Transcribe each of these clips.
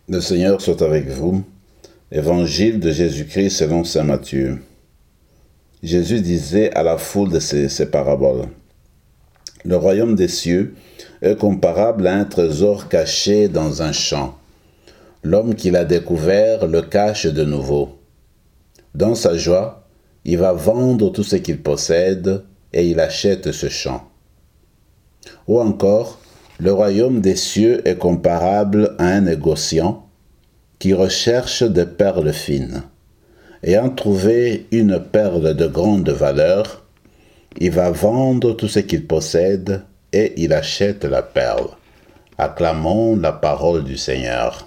Le Seigneur soit avec vous. Évangile de Jésus-Christ selon saint Matthieu. Jésus disait à la foule de ces paraboles: Le royaume des cieux est comparable à un trésor caché dans un champ. L'homme qui l'a découvert le cache de nouveau. Dans sa joie, il va vendre tout ce qu'il possède et il achète ce champ. Ou encore, le royaume des cieux est comparable à un négociant qui recherche des perles fines. Ayant trouvé une perle de grande valeur, il va vendre tout ce qu'il possède et il achète la perle. Acclamons la parole du Seigneur.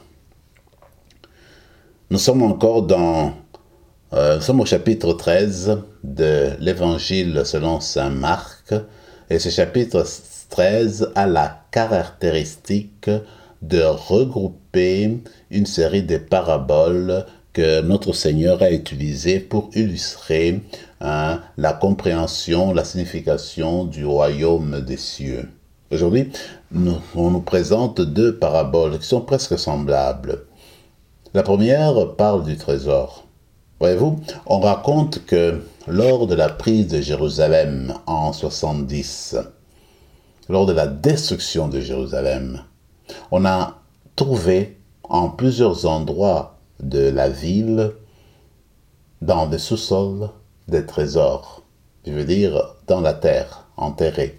Nous sommes encore nous sommes au chapitre 13 de l'Évangile selon saint Marc, et ce chapitre 13 a la caractéristique de regrouper une série de paraboles que notre Seigneur a utilisées pour illustrer la compréhension, la signification du royaume des cieux. Aujourd'hui, on nous présente deux paraboles qui sont presque semblables. La première parle du trésor. Voyez-vous, on raconte que lors de la prise de Jérusalem en 70, lors de la destruction de Jérusalem, on a trouvé en plusieurs endroits de la ville, dans des sous-sols, des trésors. Je veux dire, dans la terre, enterrés.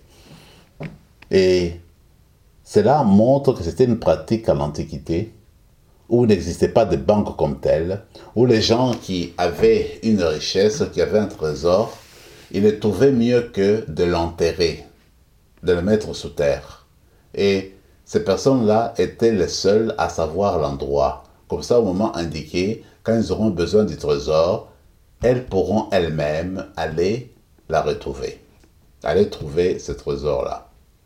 Et cela montre que c'était une pratique à l'Antiquité, où il n'existait pas de banque comme telle, où les gens qui avaient une richesse, qui avaient un trésor, ils ne trouvaient mieux que de l'enterrer, de le mettre sous terre. Et ces personnes-là étaient les seules à savoir l'endroit. Comme ça, au moment indiqué, quand ils auront besoin du trésor, elles pourront elles-mêmes aller la retrouver, aller trouver ce trésor-là.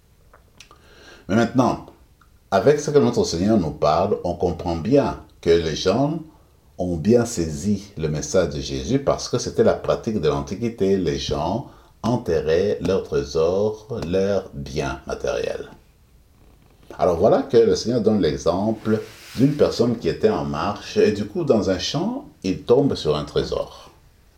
Mais maintenant, avec ce que notre Seigneur nous parle, on comprend bien que les gens ont bien saisi le message de Jésus parce que c'était la pratique de l'Antiquité. Les gens enterraient leurs trésors, leurs biens matériels. Alors voilà que le Seigneur donne l'exemple d'une personne qui était en marche et du coup dans un champ, il tombe sur un trésor.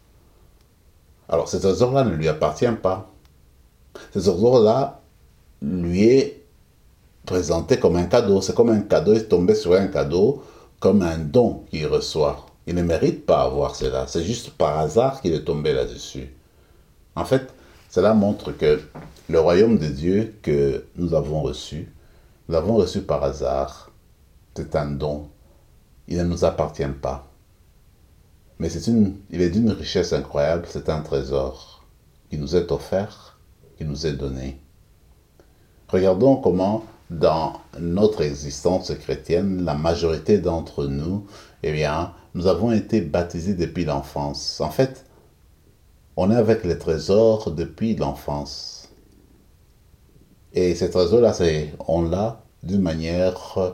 Alors ce trésor-là ne lui appartient pas. Ce trésor-là lui est présenté comme un cadeau. C'est comme un cadeau, il est tombé sur un cadeau comme un don qu'il reçoit. Il ne mérite pas avoir cela. C'est juste par hasard qu'il est tombé là-dessus. En fait, cela montre que le royaume de Dieu que nous l'avons reçu par hasard. C'est un don. Il ne nous appartient pas. Mais il est d'une richesse incroyable. C'est un trésor qui nous est offert, qui nous est donné. Regardons comment, dans notre existence chrétienne, la majorité d'entre nous, nous avons été baptisés depuis l'enfance. En fait, on est avec les trésors depuis l'enfance. Et ces trésors-là, on l'a d'une manière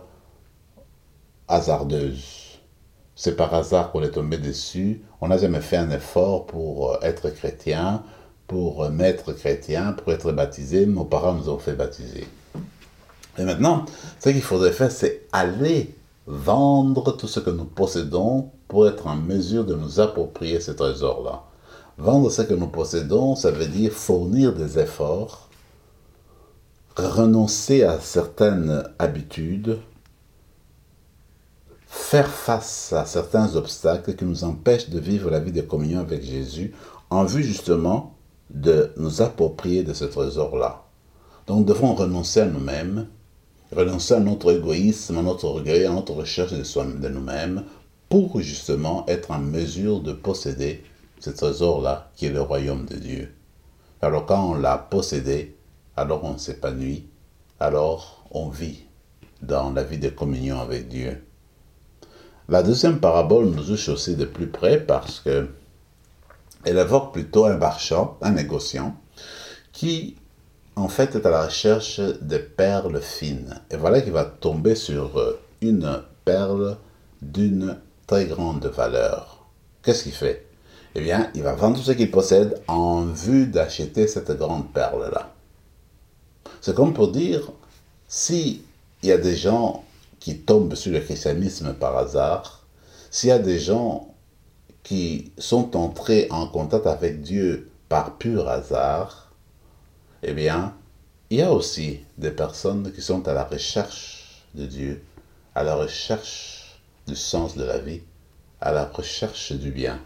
hasardeuse. C'est par hasard qu'on est tombé dessus. On n'a jamais fait un effort pour être chrétien, pour naître chrétien, pour être baptisé. Nos parents nous ont fait baptiser. Et maintenant, ce qu'il faudrait faire, c'est aller vendre tout ce que nous possédons pour être en mesure de nous approprier ce trésor-là. Vendre ce que nous possédons, ça veut dire fournir des efforts, renoncer à certaines habitudes, faire face à certains obstacles qui nous empêchent de vivre la vie de communion avec Jésus en vue justement de nous approprier de ce trésor-là. Donc nous devons renoncer à nous-mêmes, renoncer à notre égoïsme, à notre orgueil, à notre recherche de nous-mêmes pour justement être en mesure de posséder ce trésor-là qui est le royaume de Dieu. Alors quand on l'a possédé, alors on s'épanouit, alors on vit dans la vie de communion avec Dieu. La deuxième parabole nous touche aussi de plus près parce qu'elle évoque plutôt un marchand, un négociant, qui en fait est à la recherche de perles fines. Et voilà qu'il va tomber sur une perle d'une très grande valeur. Qu'est-ce qu'il fait? Eh bien, il va vendre tout ce qu'il possède en vue d'acheter cette grande perle-là. C'est comme pour dire, si il y a des gens qui tombent sur le christianisme par hasard, s'il y a des gens qui sont entrés en contact avec Dieu par pur hasard, eh bien, il y a aussi des personnes qui sont à la recherche de Dieu, à la recherche du sens de la vie, à la recherche du bien.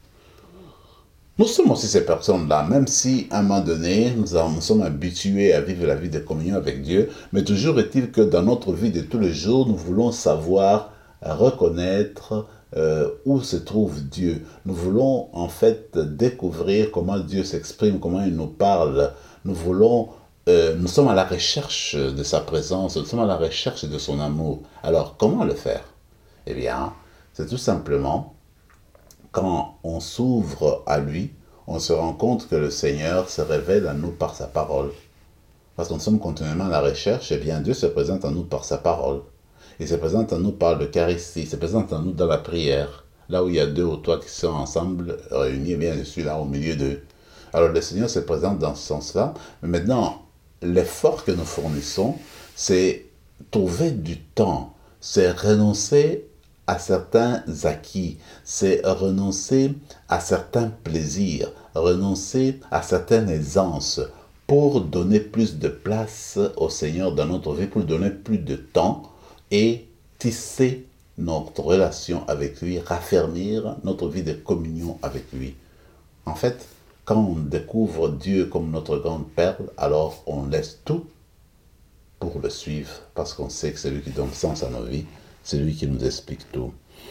Nous sommes aussi ces personnes-là, même si à un moment donné, nous sommes habitués à vivre la vie de communion avec Dieu, mais toujours est-il que dans notre vie de tous les jours, nous voulons savoir reconnaître où se trouve Dieu. Nous voulons en fait découvrir comment Dieu s'exprime, comment il nous parle. Nous sommes à la recherche de sa présence, nous sommes à la recherche de son amour. Alors, comment le faire? Eh bien, c'est tout simplement quand on s'ouvre à lui, on se rend compte que le Seigneur se révèle à nous par sa parole. Parce que nous sommes continuellement à la recherche, eh bien Dieu se présente à nous par sa parole. Il se présente à nous par l'Eucharistie, il se présente à nous dans la prière. Là où il y a 2 ou 3 qui sont ensemble réunis, eh bien je suis là au milieu d'eux. Alors le Seigneur se présente dans ce sens-là. Mais maintenant, l'effort que nous fournissons, c'est trouver du temps, c'est renoncer à certains acquis, c'est renoncer à certains plaisirs, renoncer à certaines aisances pour donner plus de place au Seigneur dans notre vie, pour lui donner plus de temps et tisser notre relation avec lui, raffermir notre vie de communion avec lui. En fait, quand on découvre Dieu comme notre grande perle, alors on laisse tout pour le suivre, parce qu'on sait que c'est lui qui donne sens à nos vies, c'est lui qui nous explique tout.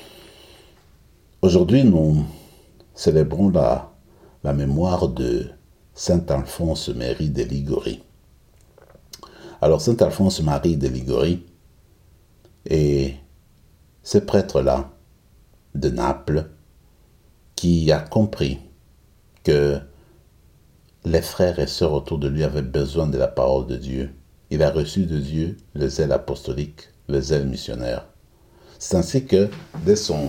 Aujourd'hui, nous célébrons la mémoire de Saint Alphonse Marie de Liguori. Alors, Saint Alphonse Marie de Liguori est ce prêtre-là de Naples qui a compris que les frères et sœurs autour de lui avaient besoin de la parole de Dieu. Il a reçu de Dieu le zèle apostolique, le zèle missionnaire. C'est ainsi que dès son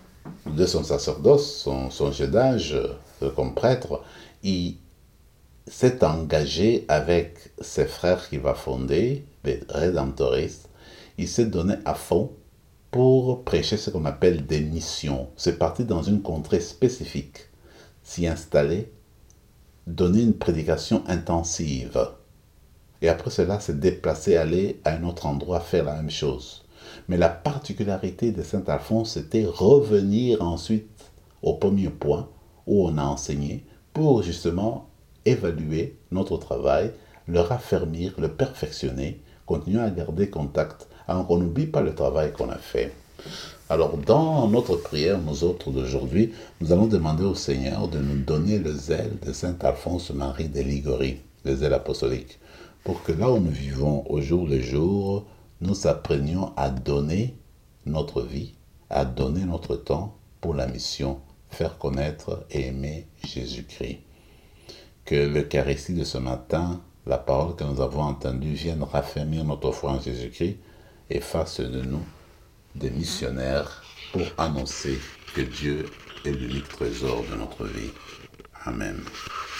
sacerdoce, son jeune âge comme prêtre, il s'est engagé avec ses frères qu'il va fonder, les Rédemptoristes. Il s'est donné à fond pour prêcher ce qu'on appelle des missions. C'est parti dans une contrée spécifique, s'y installer, donner une prédication intensive. Et après cela, se déplacer, aller à un autre endroit, faire la même chose. Mais la particularité de Saint Alphonse, c'était revenir ensuite au premier point où on a enseigné pour justement évaluer notre travail, le raffermir, le perfectionner, continuer à garder contact, alors qu'on n'oublie pas le travail qu'on a fait. Alors, dans notre prière, nous autres d'aujourd'hui, nous allons demander au Seigneur de nous donner le zèle de Saint Alphonse Marie de Liguori, le zèle apostolique, pour que là où nous vivons au jour le jour, nous apprenions à donner notre vie, à donner notre temps pour la mission, faire connaître et aimer Jésus-Christ. Que l'Eucharistie de ce matin, la parole que nous avons entendue, vienne raffermir notre foi en Jésus-Christ et fasse de nous des missionnaires pour annoncer que Dieu est l'unique trésor de notre vie. Amen.